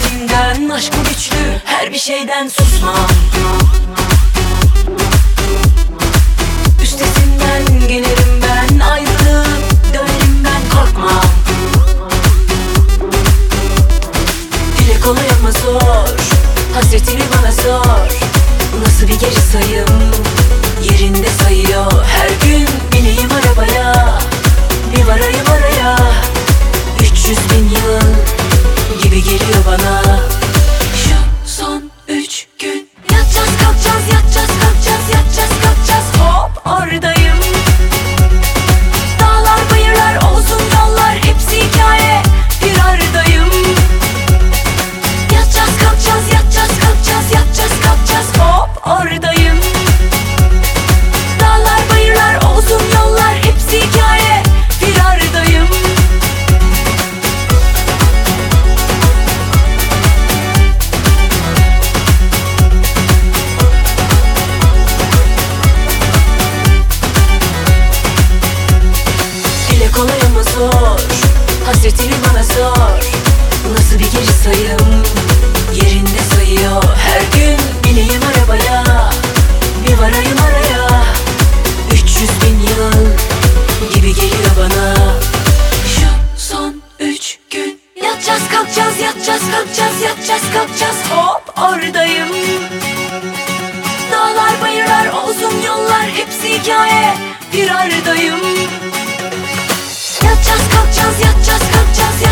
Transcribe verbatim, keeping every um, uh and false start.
Kalbimden aşk bu güçlü, her bir şeyden susmam. Üstesinden gelirim ben, ayrılıp dönerim ben, korkmam. Dile kolay ama zor, hasretini bana sor. Nasıl bir geri sayım, yerinde sayıyor. Her gün bineyim arabaya, bir varayım araya. Üç yüz bin yıl gibi geliyor bana. Şu son üç gün yatacağız kalkacağız, yatacağız kalkacağız, yatacağız kalkacağız. Hop oradayım. Dağlar bayırlar olsun yollar, hepsi hikaye, bir aradayım. Yatacağız kalkacağız, yatacağız kalkacağız, yatacağız kalkacağız. Hop oradayım. Dağlar bayırlar olsun yollar, hepsi hikaye, bir aradayım. Dile kolay ama zor, hasretini bana sor. Nasıl bir geri sayım, yerinde sayıyor. Her gün bineyim arabaya, bir varayım araya. Üç yüz bin yıl gibi geliyor bana. Şu son üç gün yatacağız kalkacağız, yatacağız kalkacağız, yatacağız kalkacağız. Hop oradayım. Dağlar bayırlar olsun yollar, hepsi hikaye, bir aradayım. Yatacağız kalkacağız, yatacağız kalkacağız,